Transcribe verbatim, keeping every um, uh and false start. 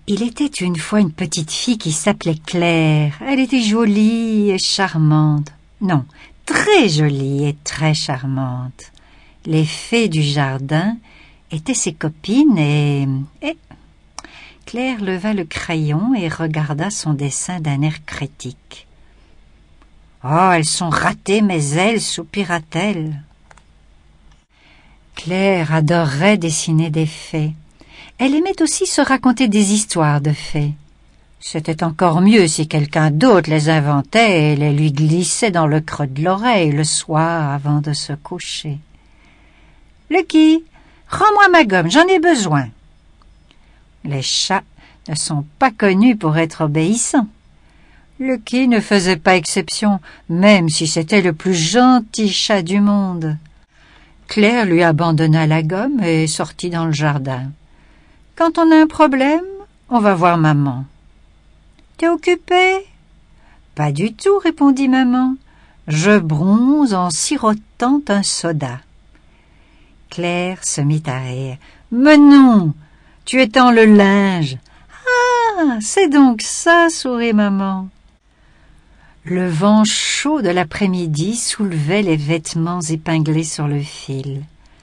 Il était une fois une petite fille qui s'appelait Claire. Elle était jolie et charmante. Non, très jolie et très charmante. Les fées du jardin étaient ses copines et... et... Claire leva le crayon et regarda son dessin d'un air critique. « Oh, elles sont ratées, mes ailes, soupira-t-elle. » Claire adorait dessiner des fées. Elle aimait aussi se raconter des histoires de fées. C'était encore mieux si quelqu'un d'autre les inventait et les lui glissait dans le creux de l'oreille le soir avant de se coucher. « Lucky, rends-moi ma gomme, j'en ai besoin. » Les chats ne sont pas connus pour être obéissants. Lucky ne faisait pas exception, même si c'était le plus gentil chat du monde. Claire lui abandonna la gomme et sortit dans le jardin. « Quand on a un problème, on va voir maman. »« T'es occupée ?»« Pas du tout, répondit maman. Je bronze en sirotant un soda. » Claire se mit à rire. « Mais non, tu étends le linge. »« Ah, c'est donc ça, sourit maman. » Le vent chaud de l'après-midi soulevait les vêtements épinglés sur le fil.